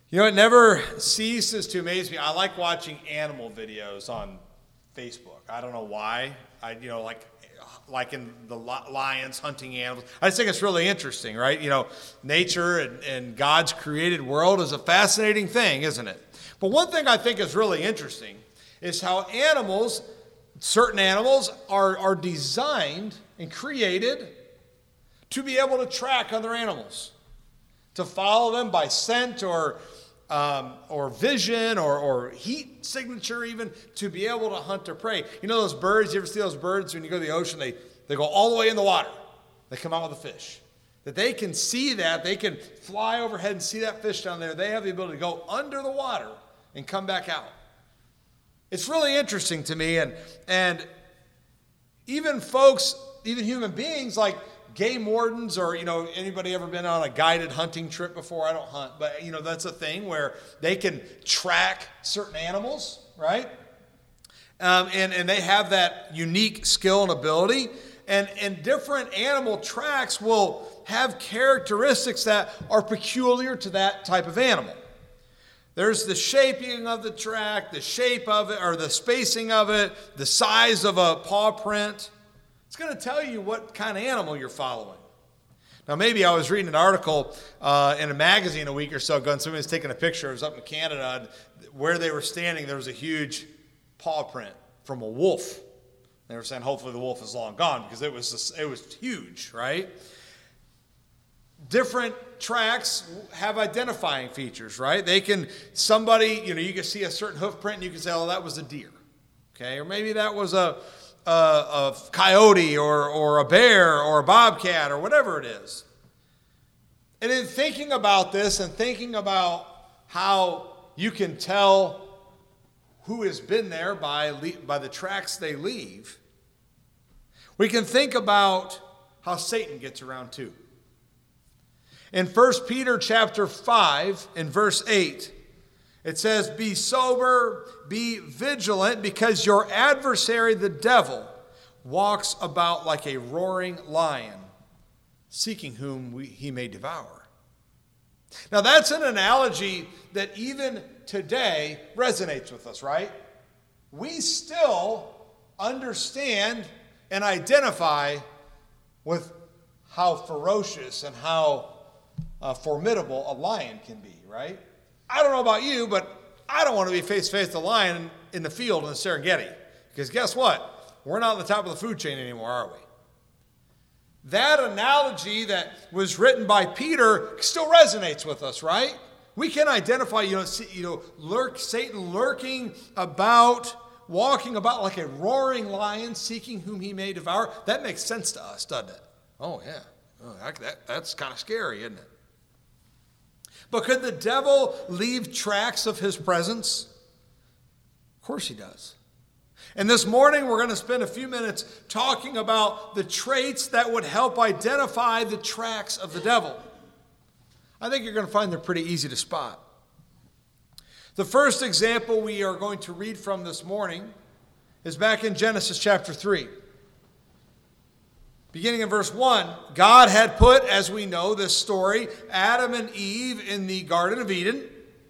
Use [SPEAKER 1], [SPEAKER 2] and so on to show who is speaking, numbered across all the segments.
[SPEAKER 1] You know, it never ceases to amaze me. I like watching animal videos on Facebook. I don't know why. Like in the lions hunting animals. I just think it's really interesting, right? You know, nature and God's created world is a fascinating thing, isn't it? But one thing I think is really interesting is how certain animals are designed and created to be able to track other animals, to follow them by scent or vision or heat signature, even to be able to hunt their prey. You know those birds, you ever see those birds when you go to the ocean, they go all the way in the water. They come out with a fish. That they can see that, they can fly overhead and see that fish down there. They have the ability to go under the water and come back out. It's really interesting to me, and even folks, even human beings like game wardens, or, anybody ever been on a guided hunting trip before? I don't hunt, but, that's a thing where they can track certain animals, right? And they have that unique skill and ability. And different animal tracks will have characteristics that are peculiar to that type of animal. There's the shaping of the track, the shape of it, or the spacing of it, the size of a paw print. It's going to tell you what kind of animal you're following. Now, maybe I was reading an article in a magazine a week or so ago, and somebody was taking a picture. It was up in Canada. And where they were standing, there was a huge paw print from a wolf. They were saying, hopefully the wolf is long gone, because it was huge, right? Different tracks have identifying features, right? You can see a certain hoof print, and you can say, oh, that was a deer, okay? Or maybe that was a coyote or a bear or a bobcat or whatever it is. And in thinking about this and thinking about how you can tell who has been there by the tracks they leave, we can think about how Satan gets around too. In 1 Peter chapter 5 and verse 8, it says, "Be sober, be vigilant, because your adversary, the devil, walks about like a roaring lion, seeking whom he may devour." Now that's an analogy that even today resonates with us, right? We still understand and identify with how ferocious and how formidable a lion can be, right? I don't know about you, but I don't want to be face-to-face with a lion in the field in the Serengeti. Because guess what? We're not on the top of the food chain anymore, are we? That analogy that was written by Peter still resonates with us, right? We can identify, Satan lurking about, walking about like a roaring lion, seeking whom he may devour. That makes sense to us, doesn't it? Oh, yeah. Oh, that's kind of scary, isn't it? But could the devil leave tracks of his presence? Of course he does. And this morning we're going to spend a few minutes talking about the traits that would help identify the tracks of the devil. I think you're going to find they're pretty easy to spot. The first example we are going to read from this morning is back in Genesis chapter 3. Beginning in verse 1, God had put, as we know this story, Adam and Eve in the Garden of Eden.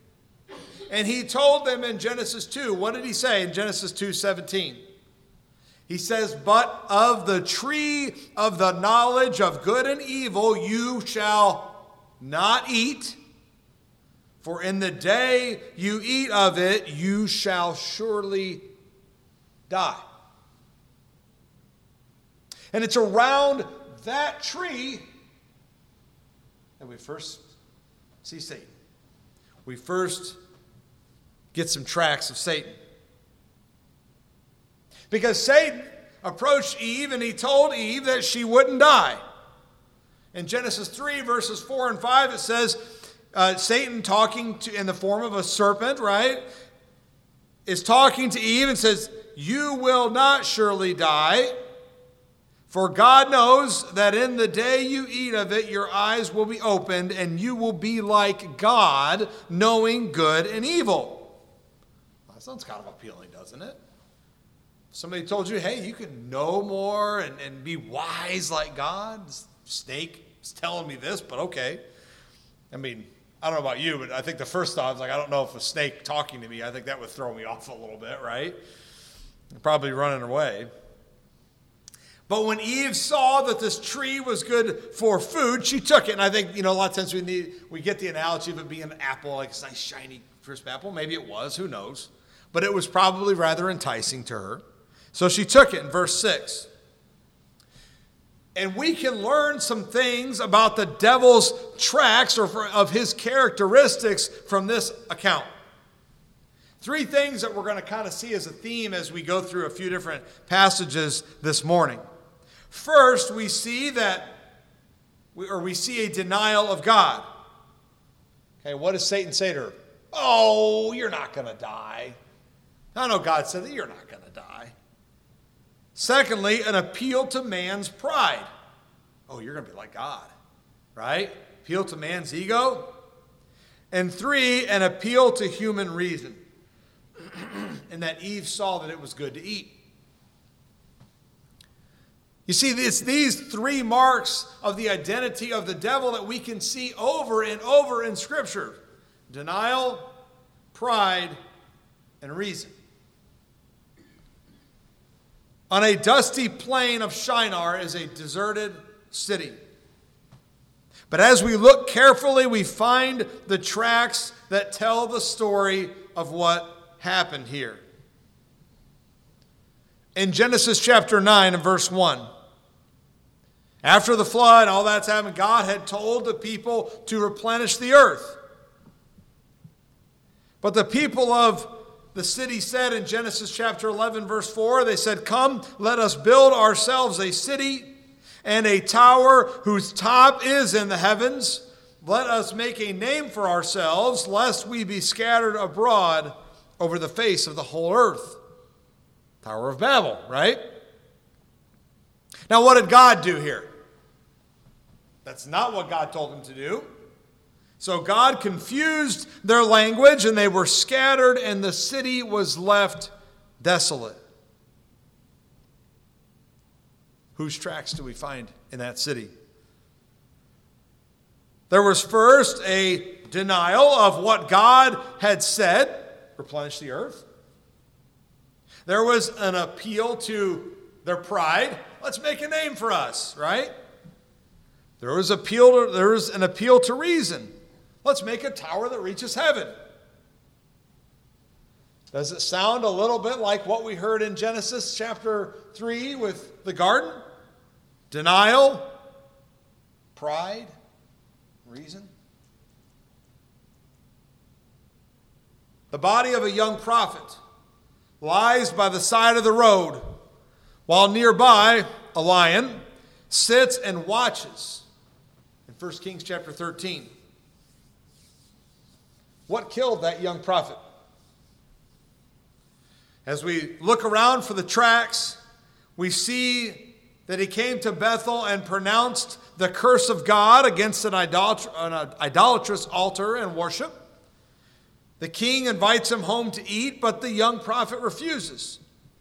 [SPEAKER 1] And he told them in Genesis 2, what did he say in Genesis 2:17? He says, "But of the tree of the knowledge of good and evil you shall not eat, for in the day you eat of it you shall surely die." And it's around that tree that we first see Satan. We first get some tracks of Satan. Because Satan approached Eve and he told Eve that she wouldn't die. In Genesis 3, verses 4 and 5, it says, Satan talking in the form of a serpent, right, is talking to Eve and says, "You will not surely die. For God knows that in the day you eat of it, your eyes will be opened, and you will be like God, knowing good and evil." Well, that sounds kind of appealing, doesn't it? Somebody told you, hey, you can know more and be wise like God. This snake is telling me this, but okay. I I don't know about you, but I think the first thought was like, I don't know if a snake talking to me, I think that would throw me off a little bit, right? Probably running away. But when Eve saw that this tree was good for food, she took it. And I think, a lot of times we get the analogy of it being an apple, like a nice, shiny, crisp apple. Maybe it was, who knows? But it was probably rather enticing to her. So she took it in verse 6. And we can learn some things about the devil's tracks or of his characteristics from this account. 3 things that we're going to kind of see as a theme as we go through a few different passages this morning. First, we see we see a denial of God. Okay, what does Satan say to her? Oh, you're not going to die. I know God said that you're not going to die. Secondly, an appeal to man's pride. Oh, you're going to be like God, right? Appeal to man's ego. And 3, an appeal to human reason. And that Eve saw that it was good to eat. You see, it's these 3 marks of the identity of the devil that we can see over and over in Scripture. Denial, pride, and reason. On a dusty plain of Shinar is a deserted city. But as we look carefully, we find the tracks that tell the story of what happened here. In Genesis chapter 9 and verse 1, after the flood, all that's happened, God had told the people to replenish the earth. But the people of the city said in Genesis chapter 11 verse 4, they said, "Come, let us build ourselves a city and a tower whose top is in the heavens. Let us make a name for ourselves, lest we be scattered abroad over the face of the whole earth." Tower of Babel, right? Now, what did God do here? That's not what God told him to do. So God confused their language, and they were scattered, and the city was left desolate. Whose tracks do we find in that city? There was first a denial of what God had said, replenish the earth. There was an appeal to their pride. Let's make a name for us, right? There was an appeal to reason. Let's make a tower that reaches heaven. Does it sound a little bit like what we heard in Genesis chapter 3 with the garden? Denial, pride, reason. The body of a young prophet lies by the side of the road, while nearby a lion sits and watches. In 1 Kings chapter 13. What killed that young prophet? As we look around for the tracks, we see that he came to Bethel and pronounced the curse of God against an idolatrous altar and worship. The king invites him home to eat, but the young prophet refuses.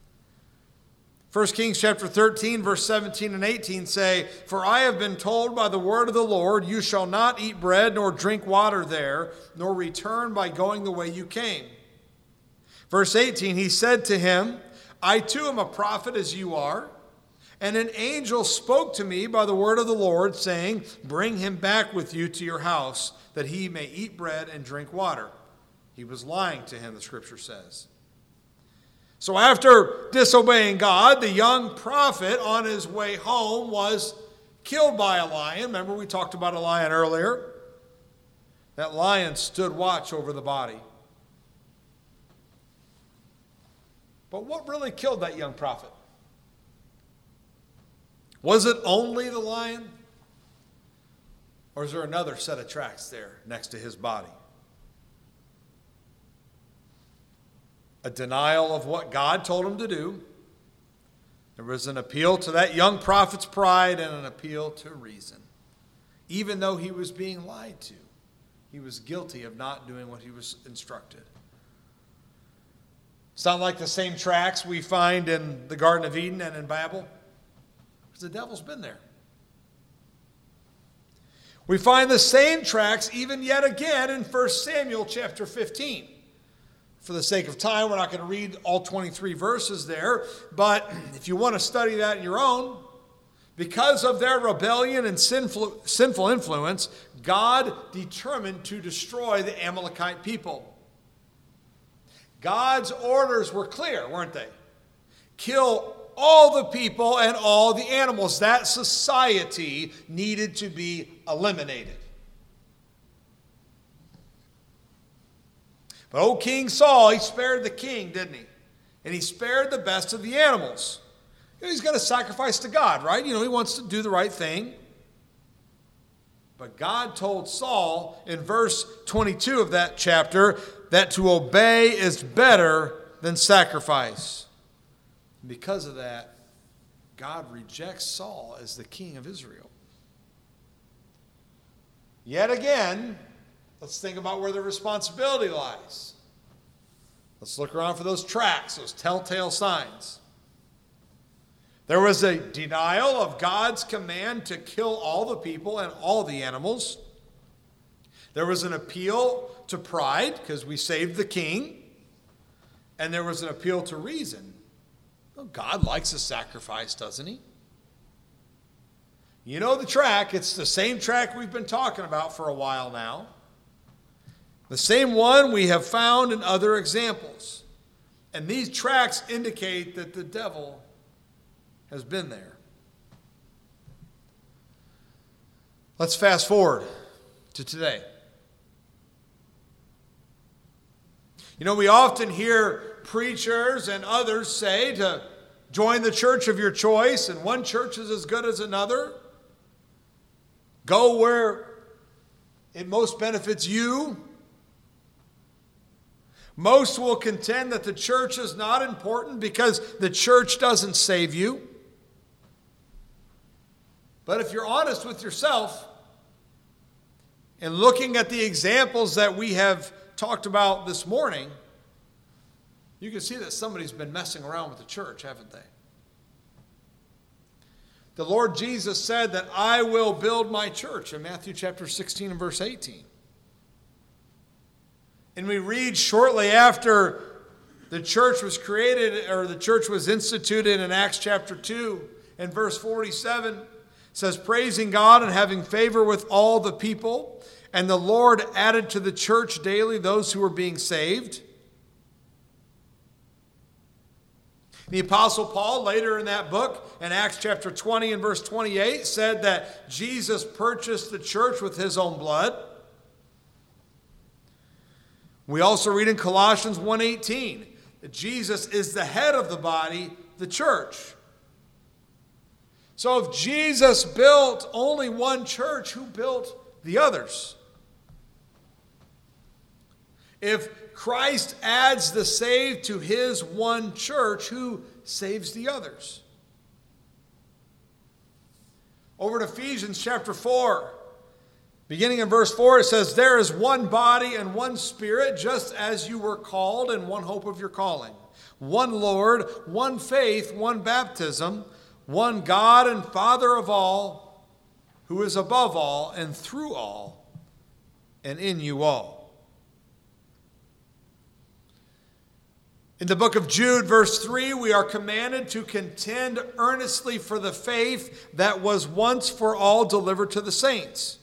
[SPEAKER 1] 1 Kings chapter 13, verse 17 and 18 say, "For I have been told by the word of the Lord, you shall not eat bread nor drink water there, nor return by going the way you came." Verse 18, he said to him, "I too am a prophet as you are. And an angel spoke to me by the word of the Lord, saying, bring him back with you to your house, that he may eat bread and drink water." He was lying to him, the scripture says. So after disobeying God, the young prophet on his way home was killed by a lion. Remember, we talked about a lion earlier. That lion stood watch over the body. But what really killed that young prophet? Was it only the lion? Or is there another set of tracks there next to his body? A denial of what God told him to do. There was an appeal to that young prophet's pride and an appeal to reason. Even though he was being lied to, he was guilty of not doing what he was instructed. Sound like the same tracks we find in the Garden of Eden and in Babel? Because the devil's been there. We find the same tracks even yet again in 1 Samuel chapter 15. For the sake of time, we're not going to read all 23 verses there, but if you want to study that on your own, because of their rebellion and sinful influence, God determined to destroy the Amalekite people. God's orders were clear, weren't they? Kill all the people and all the animals. That society needed to be eliminated. But old King Saul, he spared the king, didn't he? And he spared the best of the animals. He's going to sacrifice to God, right? He wants to do the right thing. But God told Saul in verse 22 of that chapter that to obey is better than sacrifice. And because of that, God rejects Saul as the king of Israel. Yet again, let's think about where the responsibility lies. Let's look around for those tracks, those telltale signs. There was a denial of God's command to kill all the people and all the animals. There was an appeal to pride because we saved the king. And there was an appeal to reason. Well, God likes a sacrifice, doesn't he? You know the track. It's the same track we've been talking about for a while now. The same one we have found in other examples. And these tracks indicate that the devil has been there. Let's fast forward to today. We often hear preachers and others say to join the church of your choice, and one church is as good as another. Go where it most benefits you. Most will contend that the church is not important because the church doesn't save you. But if you're honest with yourself and looking at the examples that we have talked about this morning, you can see that somebody's been messing around with the church, haven't they? The Lord Jesus said that I will build my church in Matthew chapter 16 and verse 18. And we read shortly after the church was created, or the church was instituted in Acts chapter 2 and verse 47, says, praising God and having favor with all the people, and the Lord added to the church daily those who were being saved. The Apostle Paul, later in that book, in Acts chapter 20 and verse 28, said that Jesus purchased the church with his own blood. We also read in Colossians 1:18 that Jesus is the head of the body, the church. So if Jesus built only one church, who built the others? If Christ adds the saved to his one church, who saves the others? Over to Ephesians chapter 4. Beginning in verse 4, it says, there is one body and one spirit, just as you were called in one hope of your calling. One Lord, one faith, one baptism, one God and Father of all, who is above all and through all and in you all. In the book of Jude, verse 3, we are commanded to contend earnestly for the faith that was once for all delivered to the saints.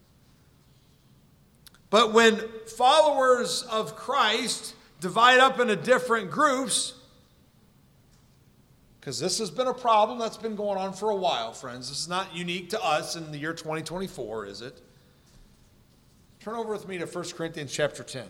[SPEAKER 1] But when followers of Christ divide up into different groups, because this has been a problem that's been going on for a while, friends. This is not unique to us in the year 2024, is it? Turn over with me to 1 Corinthians chapter 10.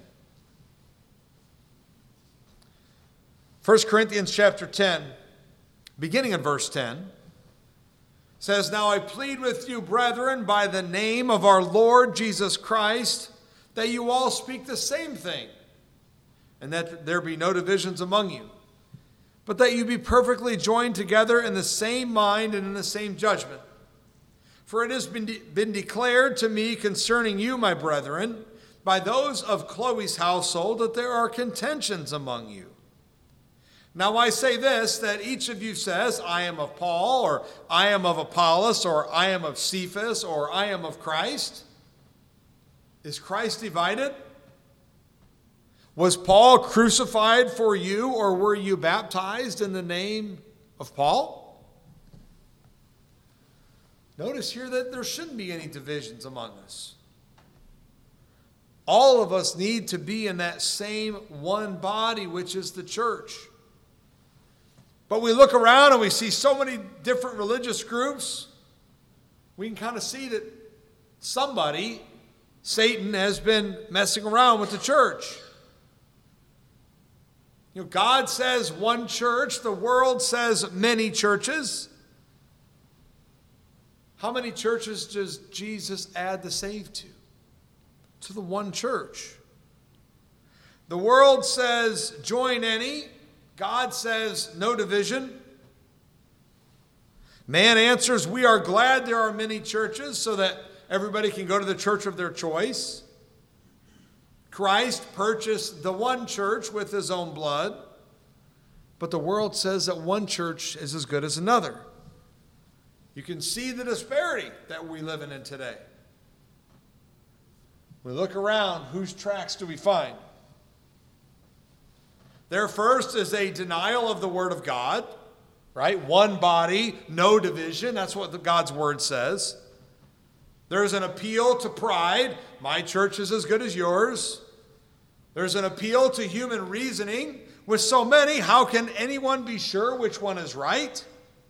[SPEAKER 1] 1 Corinthians chapter 10, beginning in verse 10, says, now I plead with you, brethren, by the name of our Lord Jesus Christ, that you all speak the same thing, and that there be no divisions among you, but that you be perfectly joined together in the same mind and in the same judgment. For it has been declared to me concerning you, my brethren, by those of Chloe's household, that there are contentions among you. Now I say this, that each of you says, I am of Paul, or I am of Apollos, or I am of Cephas, or I am of Christ. Is Christ divided? Was Paul crucified for you, or were you baptized in the name of Paul? Notice here that there shouldn't be any divisions among us. All of us need to be in that same one body, which is the church. But we look around and we see so many different religious groups. We can kind of see that somebody, Satan, has been messing around with the church. God says one church. The world says many churches. How many churches does Jesus add the saved to? To the one church. The world says join any. God says no division. Man answers, we are glad there are many churches so that everybody can go to the church of their choice. Christ purchased the one church with his own blood. But the world says that one church is as good as another. You can see the disparity that we live in today. We look around, whose tracks do we find? There first is a denial of the Word of God, right? One body, no division. That's what God's Word says. There's an appeal to pride. My church is as good as yours. There's an appeal to human reasoning. With so many, how can anyone be sure which one is right?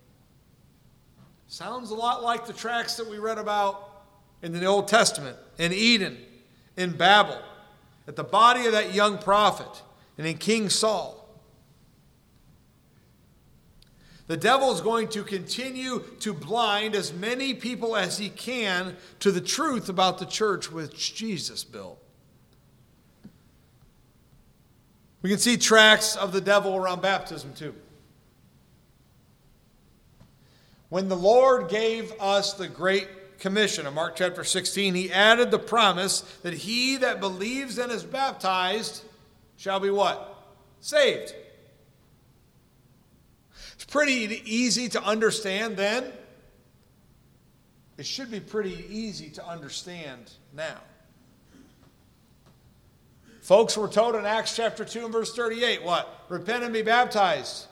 [SPEAKER 1] Sounds a lot like the tracts that we read about in the Old Testament, in Eden, in Babel, at the body of that young prophet, and in King Saul. The devil is going to continue to blind as many people as he can to the truth about the church which Jesus built. We can see tracks of the devil around baptism too. When the Lord gave us the Great Commission in Mark chapter 16, he added the promise that he that believes and is baptized shall be what? Saved. It's pretty easy to understand then. It should be pretty easy to understand now. Folks were told in Acts chapter 2 and verse 38, what? Repent and be baptized.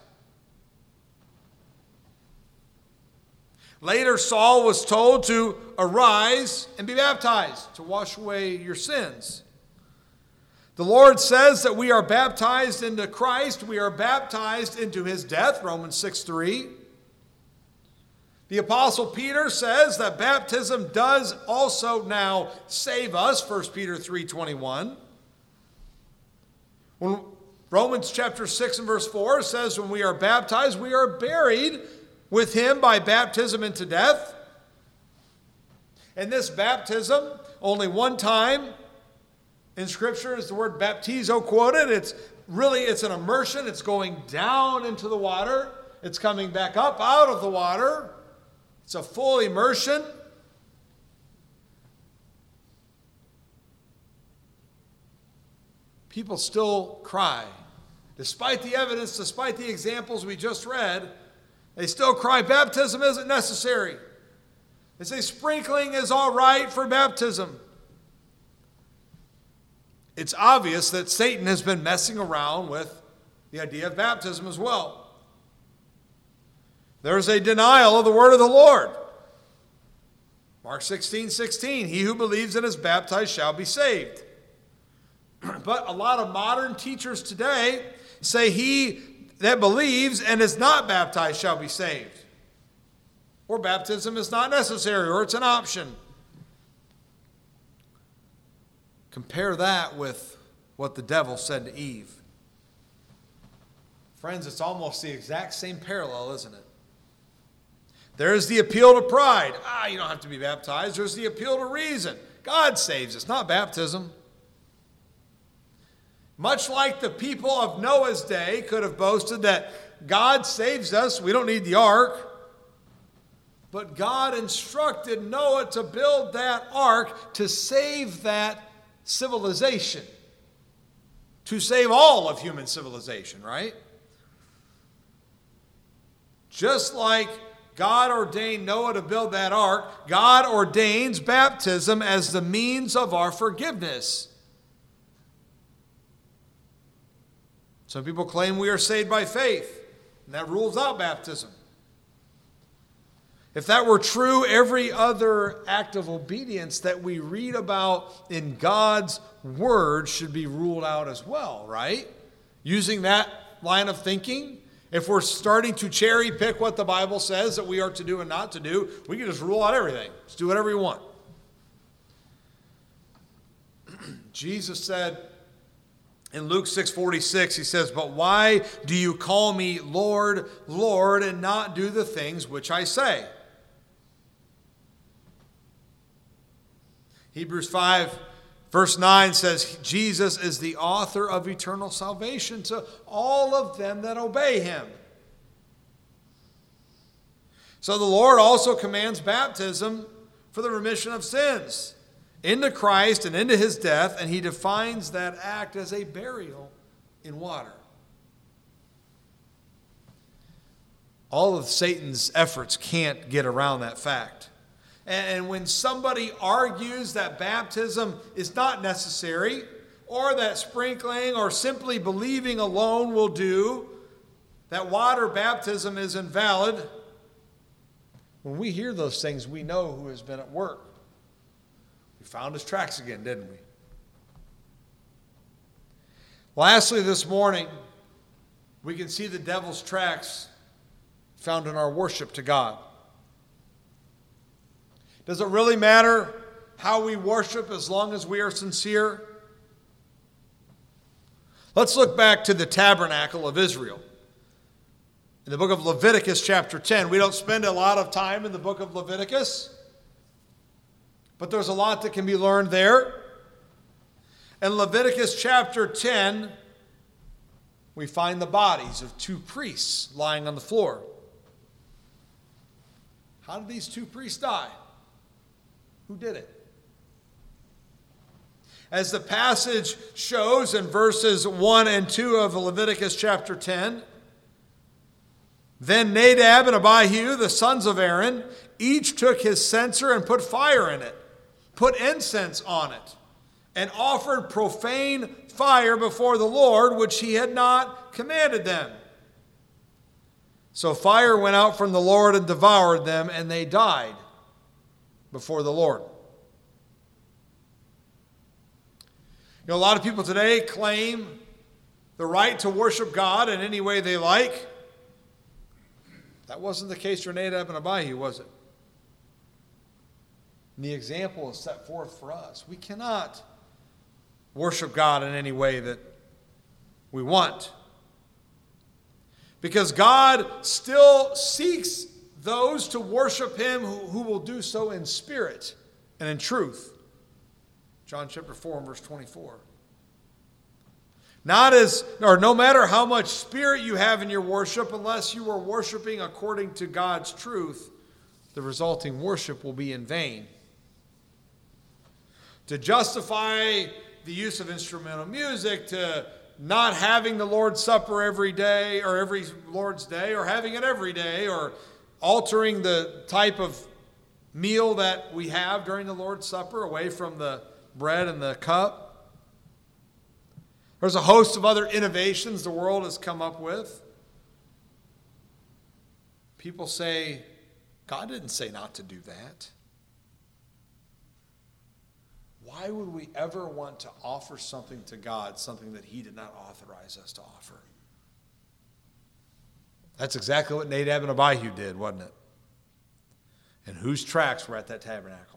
[SPEAKER 1] Later, Saul was told to arise and be baptized to wash away your sins. The Lord says that we are baptized into Christ. We are baptized into his death, Romans 6:3. The Apostle Peter says that baptism does also now save us, 1 Peter 3:21. When Romans chapter 6 and verse 4 says when we are baptized, we are buried with him by baptism into death. And this baptism, only one time in Scripture is the word baptizo quoted. It's an immersion. It's going down into the water. It's coming back up out of the water. It's a full immersion. People still cry. Despite the evidence, despite the examples we just read, they still cry, baptism isn't necessary. They say sprinkling is all right for baptism. It's obvious that Satan has been messing around with the idea of baptism as well. There's a denial of the word of the Lord. Mark 16:16, he who believes and is baptized shall be saved. But a lot of modern teachers today say he that believes and is not baptized shall be saved. Or baptism is not necessary, or it's an option. Compare that with what the devil said to Eve. Friends, it's almost the exact same parallel, isn't it? There's the appeal to pride. You don't have to be baptized. There's the appeal to reason. God saves us, not baptism. Much like the people of Noah's day could have boasted that God saves us, we don't need the ark. But God instructed Noah to build that ark to save that civilization. To save all of human civilization, right? Just like God ordained Noah to build that ark, God ordains baptism as the means of our forgiveness. Some people claim we are saved by faith, and that rules out baptism. If that were true, every other act of obedience that we read about in God's Word should be ruled out as well, right? Using that line of thinking, if we're starting to cherry pick what the Bible says that we are to do and not to do, we can just rule out everything. Just do whatever you want. Jesus said in Luke 6:46, he says, "But why do you call me Lord, Lord, and not do the things which I say?" Hebrews 5 verse 9 says, Jesus is the author of eternal salvation to all of them that obey him. So the Lord also commands baptism for the remission of sins into Christ and into his death, and he defines that act as a burial in water. All of Satan's efforts can't get around that fact. And when somebody argues that baptism is not necessary, or that sprinkling or simply believing alone will do, that water baptism is invalid, when we hear those things, we know who has been at work. We found his tracks again, didn't we? Lastly, this morning, we can see the devil's tracks found in our worship to God. Does it really matter how we worship as long as we are sincere? Let's look back to the tabernacle of Israel. In the book of Leviticus chapter 10, we don't spend a lot of time in the book of Leviticus, but there's a lot that can be learned there. In Leviticus chapter 10, we find the bodies of two priests lying on the floor. How did these two priests die? Who did it? As the passage shows in verses 1 and 2 of Leviticus chapter 10, then Nadab and Abihu, the sons of Aaron, each took his censer and put fire in it, put incense on it, and offered profane fire before the Lord, which he had not commanded them. So fire went out from the Lord and devoured them, and they died before the Lord. You know, a lot of people today claim the right to worship God in any way they like. That wasn't the case for Nadab and Abihu, was it? And the example is set forth for us. We cannot worship God in any way that we want, because God still seeks those to worship him who will do so in spirit and in truth. John chapter 4 and verse 24. No matter how much spirit you have in your worship, unless you are worshiping according to God's truth, the resulting worship will be in vain. To justify the use of instrumental music, to not having the Lord's Supper every day or every Lord's Day, or having it every day, or altering the type of meal that we have during the Lord's Supper away from the bread and the cup. There's a host of other innovations the world has come up with. People say, God didn't say not to do that. Why would we ever want to offer something to God, something that he did not authorize us to offer? That's exactly what Nadab and Abihu did, wasn't it? And whose tracks were at that tabernacle?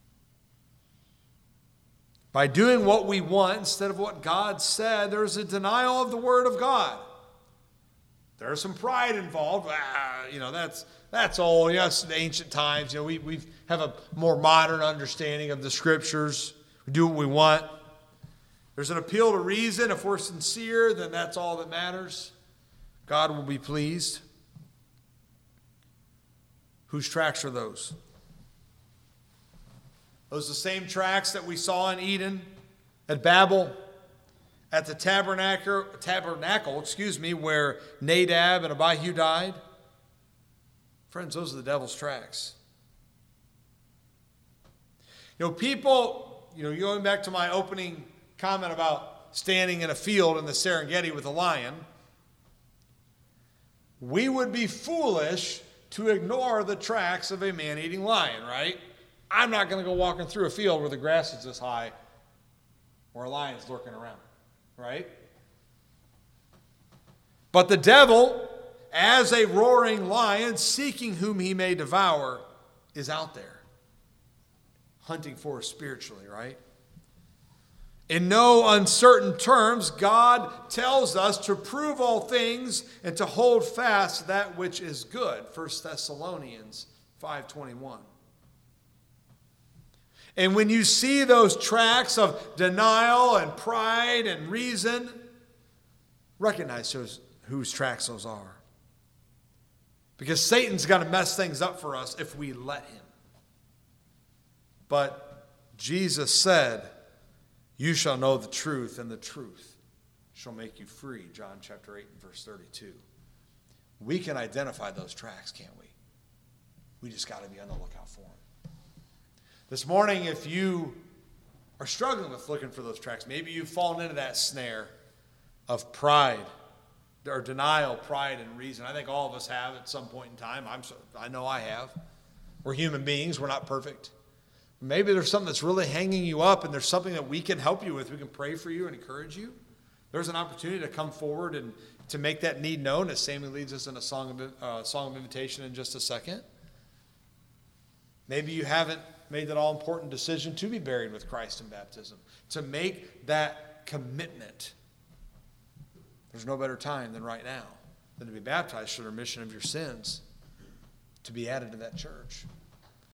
[SPEAKER 1] By doing what we want instead of what God said, there's a denial of the Word of God. There's some pride involved. That's old. That's ancient times. We have a more modern understanding of the Scriptures. We do what we want. There's an appeal to reason. If we're sincere, then that's all that matters. God will be pleased. Whose tracks are those? Those are the same tracks that we saw in Eden, at Babel, at the tabernacle, where Nadab and Abihu died. Friends, those are the devil's tracks. People, going back to my opening comment about standing in a field in the Serengeti with a lion, we would be foolish to ignore the tracks of a man-eating lion, right? I'm not going to go walking through a field where the grass is this high or a lion's lurking around, right? But the devil, as a roaring lion, seeking whom he may devour, is out there, hunting for us spiritually, right? In no uncertain terms, God tells us to prove all things and to hold fast that which is good. 1 Thessalonians 5:21. And when you see those tracks of denial and pride and reason, recognize whose tracks those are. Because Satan's going to mess things up for us if we let him. But Jesus said, "You shall know the truth, and the truth shall make you free." John chapter 8 and verse 32. We can identify those tracks, can't we? We just got to be on the lookout for them. This morning, if you are struggling with looking for those tracks, maybe you've fallen into that snare of pride or denial, pride, and reason. I think all of us have at some point in time. I know I have. We're human beings. We're not perfect. Maybe there's something that's really hanging you up, and there's something that we can help you with. We can pray for you and encourage you. There's an opportunity to come forward and to make that need known, as Sammy leads us in a song of invitation in just a second. Maybe you haven't made that all-important decision to be buried with Christ in baptism, to make that commitment. There's no better time than right now than to be baptized for the remission of your sins, to be added to that church.